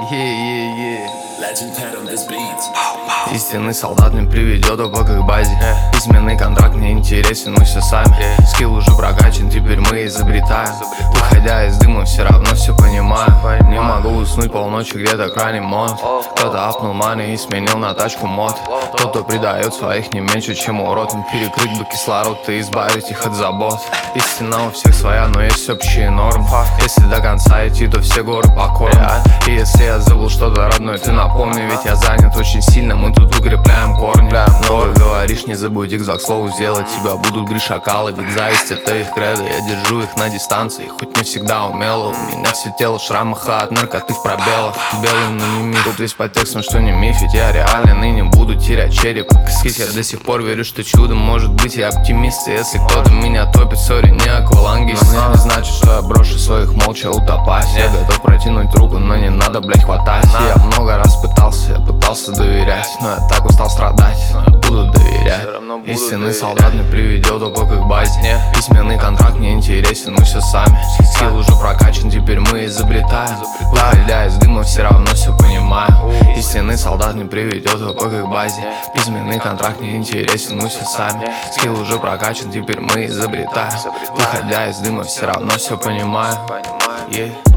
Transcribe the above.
Истинный солдат не приведет опыт к базе. Письменный контракт не интересен, мы все сами. Скилл уже прокачан, теперь мы изобретаем. Выходя из дыма, все равно все понимаю. Не могу уснуть полночи, где-то крайний монт. Кто-то апнул мани и сменил на тачку мод. Тот, кто предает своих не меньше, чем урод. Им перекрыть бы кислород и избавить их от забот. Истина у всех своя, но есть общие нормы. Если до конца идти, то все горы покорны. И если я забыл что-то родное, ты напомни. Ведь я занят очень сильно, мы тут укрепляем корни. Много говоришь, не забудь их, к слову сделать. Тебя будут гры шакалы, ведь зависть это их кредо. Я держу их на дистанции, хоть не всегда умело. У меня все тело в шрамах, а от наркоты в пробелах. Белый, но не миф, тут весь подтекст, но что не миф. Ведь я реально ныне буду терять череп. Скид, я до сих пор верю, что чудо может быть. Я оптимист, и если кто-то меня топит, сори, не аквалангист. Но не значит, что я брошу своих молча утопать. Я готов протянуть руку, но не надо, блять, хватать. Я много раз пытался доверять, но я так устал страдать, но я буду доверять. Истинный солдат не приведет опыт к базе. Письменный контракт не интересен, мы все сами. Скилл уже прокачан, теперь мы изобретаем. Выходя из дыма, все равно все понимаю. Истинный солдат не приведет опыт к базе. Письменный контракт не интересен, мы все сами. Скилл уже прокачан, теперь мы изобретаем. Выходя из дыма, все равно все понимаю.